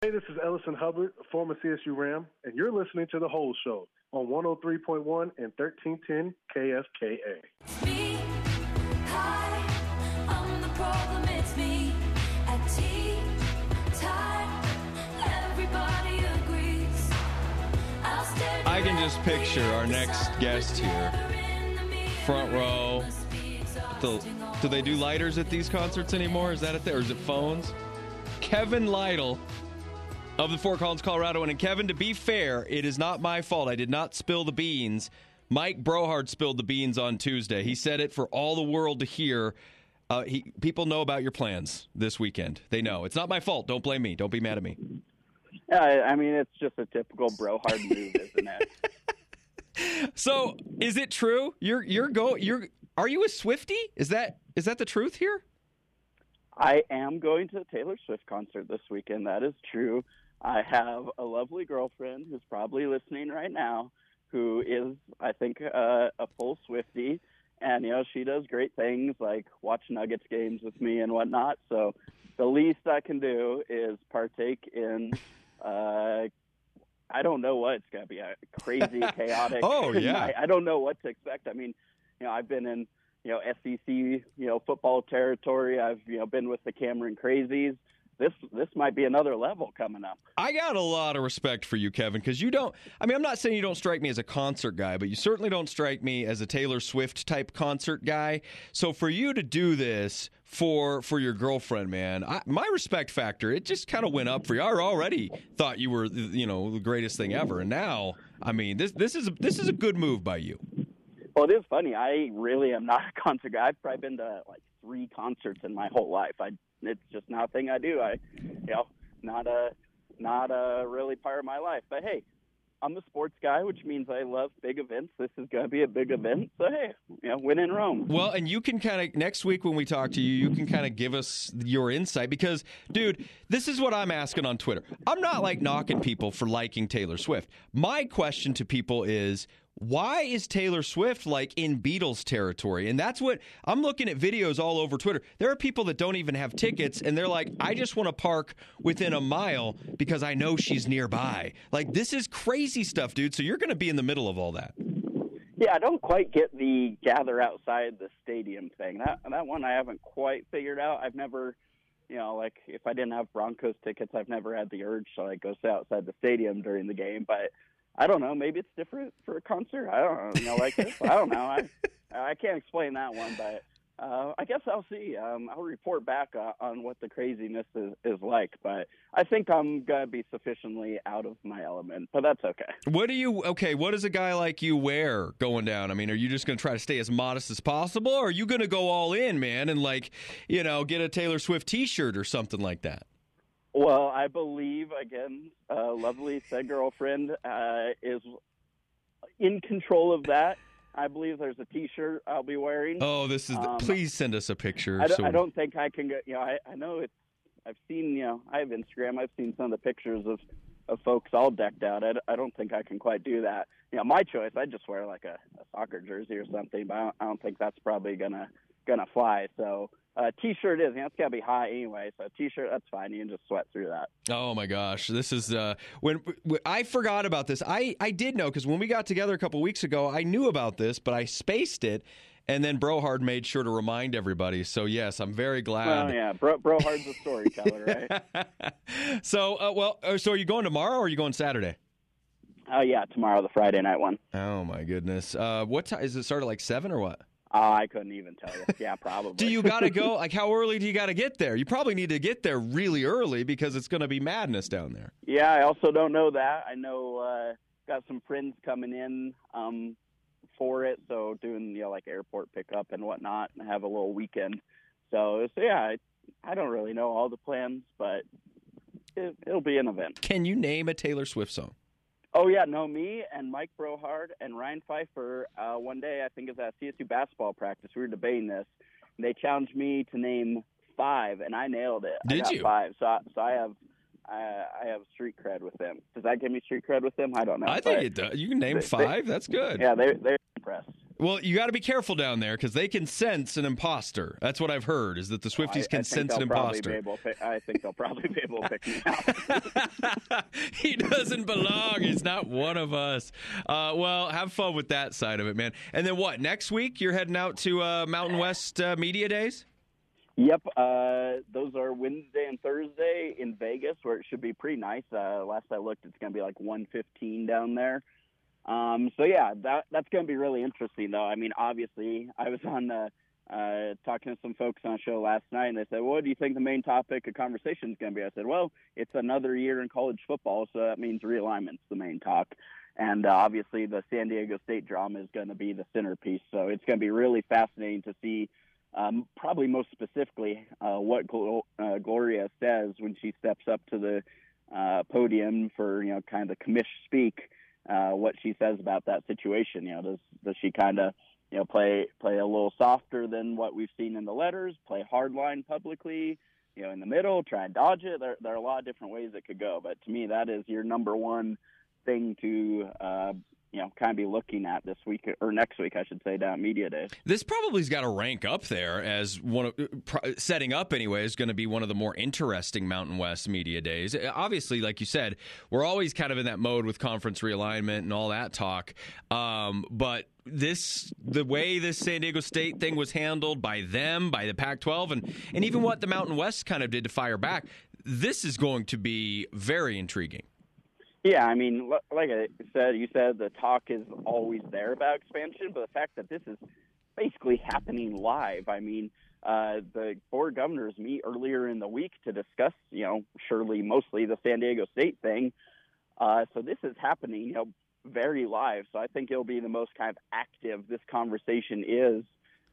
Hey, this is Ellison Hubbard, former CSU Ram, and you're listening to The Whole Show on 103.1 and 1310 KFKA. Me, hi, I'm the problem, it's me. At tea time, everybody agrees. I can just picture our next guest here. Front row. Do they do lighters at these concerts anymore? Is that it there? Or is it phones? Kevin Lytle of the Fort Collins, Colorado. And Kevin, to be fair, it is not my fault. I did not spill the beans. Mike Brohard spilled the beans on Tuesday. He said it for all the world to hear. People know about your plans this weekend. They know. It's not my fault. Don't blame me. Don't be mad at me. Yeah, I mean, it's just a typical Brohard move, isn't it? So, is it true? Are you a Swiftie? Is that the truth here? I am going to a Taylor Swift concert this weekend. That is true. I have a lovely girlfriend who's probably listening right now, who is, I think, a full Swiftie. And, she does great things like watch Nuggets games with me and whatnot. So the least I can do is partake in, I don't know what. It's going to be a crazy, chaotic Oh, yeah. night. I don't know what to expect. I mean, I've been in, SEC, football territory. I've, been with the Cameron Crazies. This might be another level coming up. I got a lot of respect for you, Kevin, because I'm not saying you don't strike me as a concert guy, but you certainly don't strike me as a Taylor Swift type concert guy. So for you to do this for your girlfriend, man, my respect factor, it just kind of went up for you. I already thought you were, the greatest thing ever. And now, I mean, this is a good move by you. Well, it is funny. I really am not a concert guy. I've probably been to like 3 concerts in my whole life. It's just not a thing I do. Not a really part of my life. But hey, I'm a sports guy, which means I love big events. This is going to be a big event. So hey, win in Rome. Well, and you can kind of next week when we talk to you, you can kind of give us your insight because, dude, this is what I'm asking on Twitter. I'm not like knocking people for liking Taylor Swift. My question to people is, why is Taylor Swift like in Beatles territory? And that's what I'm looking at videos all over Twitter. There are people that don't even have tickets and they're like, I just want to park within a mile because I know she's nearby. Like, this is crazy stuff, dude. So you're going to be in the middle of all that. Yeah, I don't quite get the gather outside the stadium thing. That one I haven't quite figured out. I've never, like if I didn't have Broncos tickets, I've never had the urge to like go sit outside the stadium during the game. But I don't know. Maybe it's different for a concert. I don't know. Like this. I don't know. I can't explain that one, but I guess I'll see. I'll report back on what the craziness is like. But I think I'm gonna be sufficiently out of my element. But that's okay. What does a guy like you wear going down? I mean, are you just gonna try to stay as modest as possible, or are you gonna go all in, man, and get a Taylor Swift T-shirt or something like that? Well, I believe, again, lovely said girlfriend is in control of that. I believe there's a T-shirt I'll be wearing. Oh, this is please send us a picture. I don't think I can get, I know it's, I've seen, I have Instagram. I've seen some of the pictures of folks all decked out. I don't think I can quite do that. My choice, I'd just wear like a soccer jersey or something, but I don't think that's probably gonna fly. So T-shirt is, it's got to be hot anyway, so T-shirt, that's fine. You can just sweat through that. Oh, my gosh. This is, when I forgot about this. I did know, because when we got together a couple weeks ago, I knew about this, but I spaced it, and then Brohard made sure to remind everybody. So, yes, I'm very glad. Well, yeah, Brohard's a storyteller, right? So, so are you going tomorrow, or are you going Saturday? Oh, yeah, tomorrow, the Friday night one. Oh, my goodness. What time? Is it start at like 7 or what? I couldn't even tell you. Yeah, probably. Do you got to go? Like, how early do you got to get there? You probably need to get there really early because it's going to be madness down there. Yeah, I also don't know that. I know got some friends coming in for it, so doing, like airport pickup and whatnot, and have a little weekend. So yeah, I don't really know all the plans, but it'll be an event. Can you name a Taylor Swift song? Oh, yeah, no, me and Mike Brohard and Ryan Pfeiffer, one day, I think it was at CSU basketball practice, we were debating this, and they challenged me to name 5, and I nailed it. Did I got you? 5, so I have street cred with them. Does that give me street cred with them? I don't know. I think it does. You can name 5. That's good. Yeah, they're impressed. Well, you got to be careful down there because they can sense an imposter. That's what I've heard, is that the Swifties can sense an imposter. I think they'll probably be able to pick me out. He doesn't belong. He's not one of us. Well, have fun with that side of it, man. And then what, next week you're heading out to Mountain West Media Days? Yep, those are Wednesday and Thursday in Vegas, where it should be pretty nice. Last I looked, it's going to be like 115 down there. So yeah, that's going to be really interesting, though. I mean, obviously, I was on talking to some folks on a show last night, and they said, "What do you think the main topic of conversation is going to be?" I said, "Well, it's another year in college football, so that means realignment's the main talk." And obviously, the San Diego State drama is going to be the centerpiece. So it's going to be really fascinating to see, probably most specifically, what Gloria says when she steps up to the podium for, kind of commish speak. What she says about that situation. Does she kind of, play a little softer than what we've seen in the letters, play hardline publicly, in the middle, try and dodge it? There are a lot of different ways it could go. But to me, that is your number one thing to, kind of be looking at this week, or next week, I should say, down at Media Day. This probably's got to rank up there as one of, setting up anyway, is going to be one of the more interesting Mountain West Media Days. Obviously, like you said, we're always kind of in that mode with conference realignment and all that talk. But the way this San Diego State thing was handled by them, by the Pac-12, and even what the Mountain West kind of did to fire back, this is going to be very intriguing. Yeah, I mean, like I said, you said the talk is always there about expansion, but the fact that this is basically happening live. I mean, the board governors meet earlier in the week to discuss, surely mostly the San Diego State thing. So this is happening, very live. So I think it'll be the most kind of active this conversation is,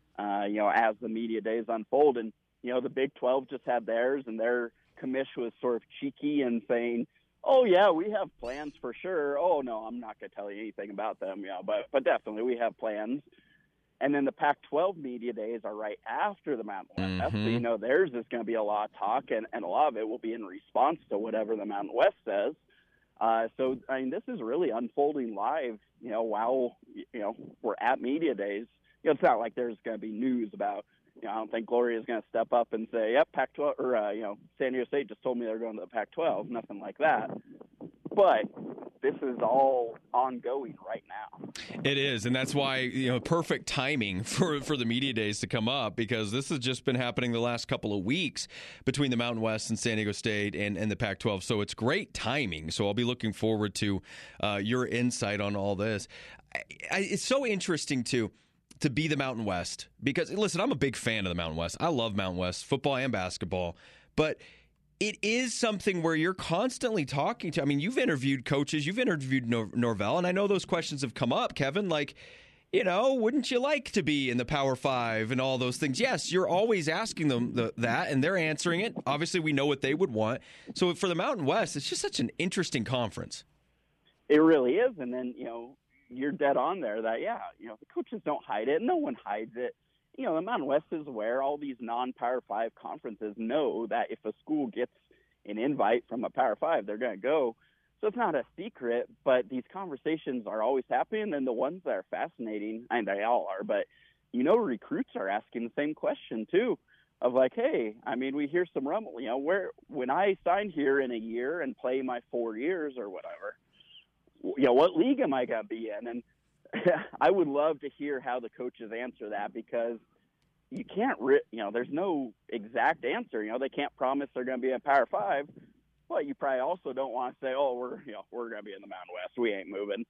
as the media days unfold. And, the Big 12 just had theirs, and their commish was sort of cheeky and saying, "Oh, yeah, we have plans for sure. Oh, no, I'm not going to tell you anything about them. But definitely we have plans." And then the Pac-12 media days are right after the Mountain West. So, theirs is going to be a lot of talk, and a lot of it will be in response to whatever the Mountain West says. So, I mean, this is really unfolding live, while, we're at media days. It's not like there's going to be news about, I don't think Gloria is going to step up and say, "Yep, Pac-12," or, San Diego State just told me they're going to the Pac-12. Nothing like that. But this is all ongoing right now. It is, and that's why, perfect timing for the media days to come up, because this has just been happening the last couple of weeks between the Mountain West and San Diego State and the Pac-12. So it's great timing. So I'll be looking forward to your insight on all this. It's so interesting, to be the Mountain West, because, listen, I'm a big fan of the Mountain West. I love Mountain West football and basketball, but it is something where you're constantly talking to. I mean, you've interviewed coaches, you've interviewed Norvell, and I know those questions have come up, Kevin, like, wouldn't you like to be in the Power Five and all those things? Yes, you're always asking them that, and they're answering it. Obviously, we know what they would want. So for the Mountain West, it's just such an interesting conference. It really is, and then, you're dead on there that, the coaches don't hide it. No one hides it. The Mountain West is where all these non-Power 5 conferences know that if a school gets an invite from a Power 5, they're going to go. So it's not a secret, but these conversations are always happening, and the ones that are fascinating, and they all are, but, recruits are asking the same question, too, of like, hey, I mean, we hear some rumble, when I sign here in a year and play my 4 years or whatever, what league am I going to be in? And I would love to hear how the coaches answer that, because you can't, there's no exact answer. They can't promise they're going to be a Power 5, but you probably also don't want to say, "Oh, we're going to be in the Mountain West. We ain't moving."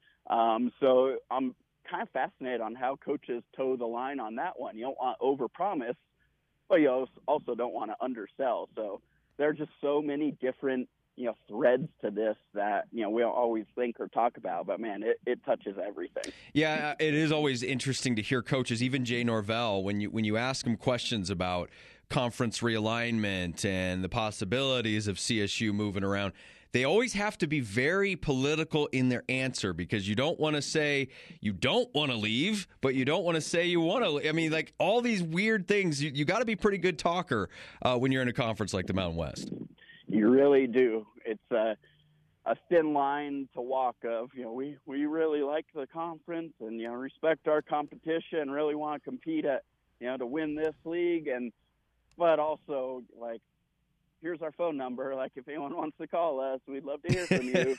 So I'm kind of fascinated on how coaches toe the line on that one. You don't want to overpromise, but you also don't want to undersell. So there are just so many different threads to this that, we don't always think or talk about, but man, it touches everything. Yeah, it is always interesting to hear coaches, even Jay Norvell, when you ask him questions about conference realignment and the possibilities of CSU moving around, they always have to be very political in their answer, because you don't want to say you don't want to leave, but you don't want to say you want to. I mean, like, all these weird things, you got to be a pretty good talker when you're in a conference like the Mountain West. You really do. It's a thin line to walk of, we really like the conference and, respect our competition, really want to compete at, to win this league. But also, like, here's our phone number. Like, if anyone wants to call us, we'd love to hear from you.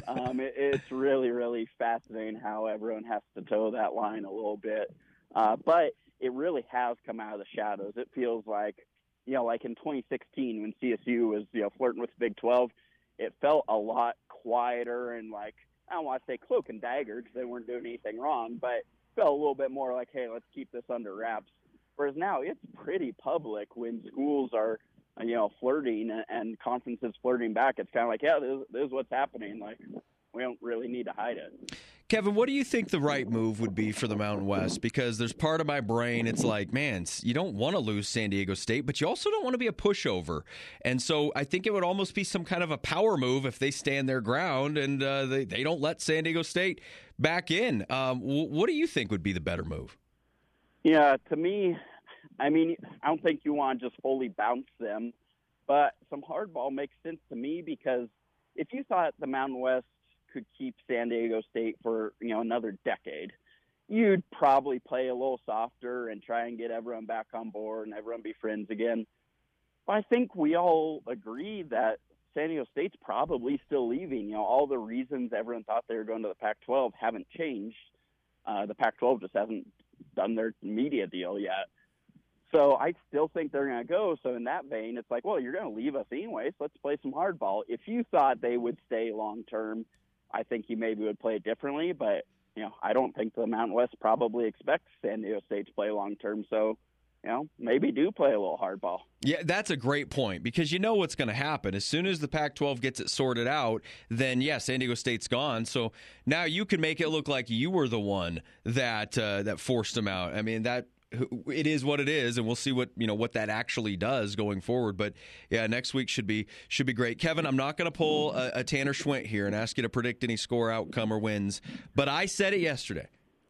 It's really, really fascinating how everyone has to toe that line a little bit. But it really has come out of the shadows. It feels like, like in 2016 when CSU was, flirting with the Big 12, it felt a lot quieter and, like, I don't want to say cloak and dagger because they weren't doing anything wrong, but it felt a little bit more like, hey, let's keep this under wraps. Whereas now it's pretty public when schools are, flirting and conferences flirting back. It's kind of like, yeah, this is what's happening. Like, we don't really need to hide it. Kevin, what do you think the right move would be for the Mountain West? Because there's part of my brain, it's like, man, you don't want to lose San Diego State, but you also don't want to be a pushover. And so I think it would almost be some kind of a power move if they stand their ground and they don't let San Diego State back in. What do you think would be the better move? Yeah, to me, I mean, I don't think you want to just fully bounce them, but some hardball makes sense to me because if you thought the Mountain West could keep San Diego State for, another decade, you'd probably play a little softer and try and get everyone back on board and everyone be friends again. But I think we all agree that San Diego State's probably still leaving. All the reasons everyone thought they were going to the Pac-12 haven't changed. The Pac-12 just hasn't done their media deal yet. So I still think they're going to go. So in that vein, it's like, well, you're going to leave us anyways. Let's play some hardball. If you thought they would stay long-term, I think you maybe would play it differently. But, I don't think the Mountain West probably expects San Diego State to play long-term. So, maybe do play a little hardball. Yeah, that's a great point because you know what's going to happen. As soon as the Pac-12 gets it sorted out, then, yeah, San Diego State's gone. So now you can make it look like you were the one that forced them out. I mean, it is what it is, and we'll see what that actually does going forward. But yeah, next week should be great. Kevin, I'm not going to pull a Tanner Schwint here and ask you to predict any score, outcome, or wins. But I said it yesterday.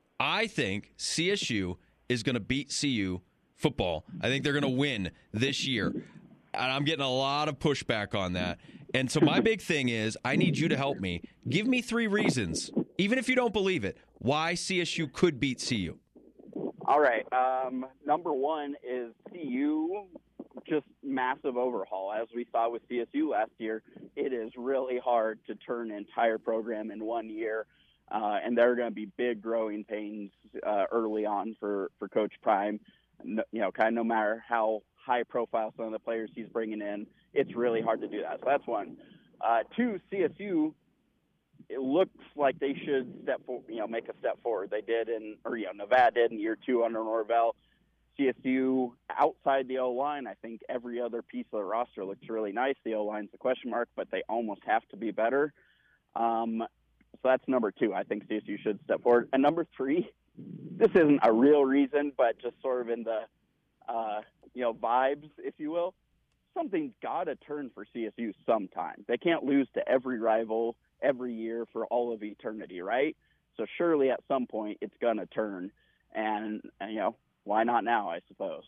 I think CSU is going to beat CU football. I think they're going to win this year, and I'm getting a lot of pushback on that. And so my big thing is I need you to help me. Give me 3 reasons, even if you don't believe it, why CSU could beat CU. All right. Number one is CU, just massive overhaul. As we saw with CSU last year, it is really hard to turn an entire program in 1 year, and there are going to be big growing pains early on for Coach Prime. Kind of no matter how high profile some of the players he's bringing in, it's really hard to do that. So that's one. 2, CSU. It looks like they should make a step forward. They did Nevada did in year 2 under Norvell. CSU outside the O-line, I think every other piece of the roster looks really nice. The O-line's a question mark, but they almost have to be better. So that's number 2. I think CSU should step forward. And number 3, this isn't a real reason, but just sort of in the vibes, if you will. Something's got to turn for CSU sometime. They can't lose to every rival every year for all of eternity, right? So surely at some point it's going to turn, and why not now, I suppose.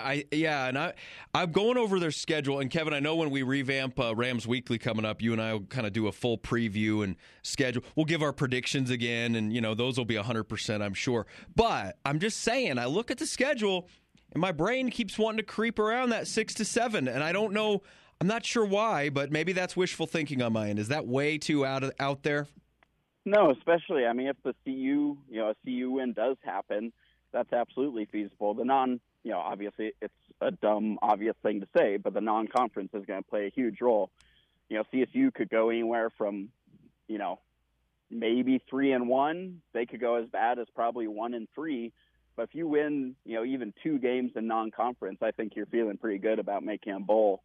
I'm going over their schedule, and Kevin, I know when we revamp Rams Weekly coming up, you and I will kind of do a full preview and schedule. We'll give our predictions again, and those will be 100%, I'm sure. But I'm just saying, I look at the schedule, and my brain keeps wanting to creep around that 6-7, and I don't know. I'm not sure why, but maybe that's wishful thinking on my end. Is that way too out there? No, especially, if the a CU win does happen, that's absolutely feasible. The obviously it's a dumb, obvious thing to say, but the non-conference is going to play a huge role. CSU could go anywhere from, maybe 3-1. They could go as bad as probably 1-3. But if you win, even 2 games in non-conference, I think you're feeling pretty good about making a bowl.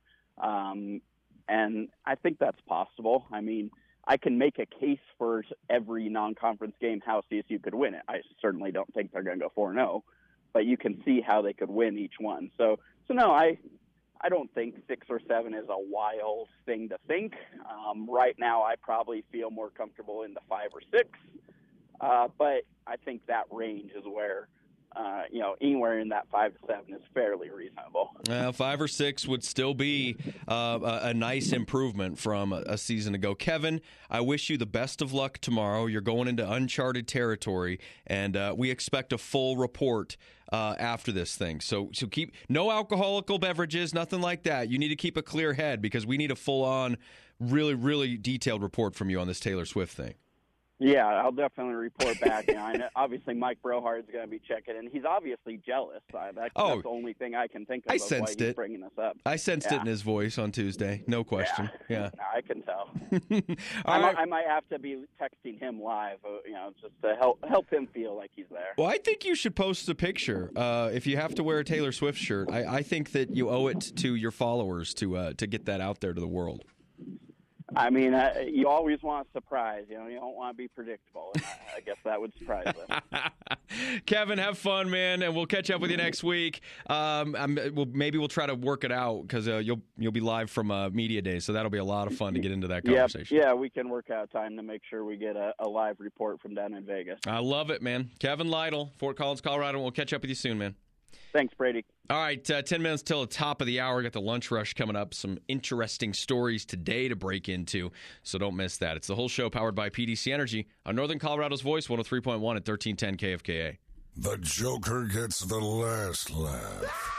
And I think that's possible. I can make a case for every non-conference game how CSU could win it. I certainly don't think they're going to go 4-0, but you can see how they could win each one. So no, I don't think 6 or 7 is a wild thing to think. Right now, I probably feel more comfortable in the 5 or 6, but I think that range is where Anywhere in that 5 to 7 is fairly reasonable. 5 or 6 would still be a nice improvement from a season ago. Kevin, I wish you the best of luck tomorrow. You're going into uncharted territory, and we expect a full report after this thing. So keep no alcoholic beverages, nothing like that. You need to keep a clear head because we need a full-on, really, really detailed report from you on this Taylor Swift thing. Yeah, I'll definitely report back. I know, obviously, Mike Brohard's going to be checking, and he's obviously jealous. That's the only thing I can think of. I sensed why he's bringing this up. I sensed it in his voice on Tuesday. No question. Yeah. I can tell. Right. I might have to be texting him live, just to help him feel like he's there. Well, I think you should post a picture. If you have to wear a Taylor Swift shirt, I think that you owe it to your followers to get that out there to the world. I mean, you always want a surprise. You don't want to be predictable. And I guess that would surprise them. Kevin, have fun, man, and we'll catch up with you next week. Maybe we'll try to work it out because you'll be live from Media Day, so that'll be a lot of fun to get into that conversation. Yeah, we can work out time to make sure we get a live report from down in Vegas. I love it, man. Kevin Lytle, Fort Collins, Colorado. We'll catch up with you soon, man. Thanks, Brady. All right, 10 minutes till the top of the hour. Got the lunch rush coming up. Some interesting stories today to break into, so don't miss that. It's the whole show powered by PDC Energy on Northern Colorado's Voice, 103.1 at 1310 KFKA. The Joker gets the last laugh.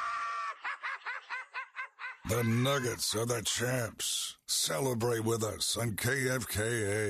The Nuggets are the champs. Celebrate with us on KFKA.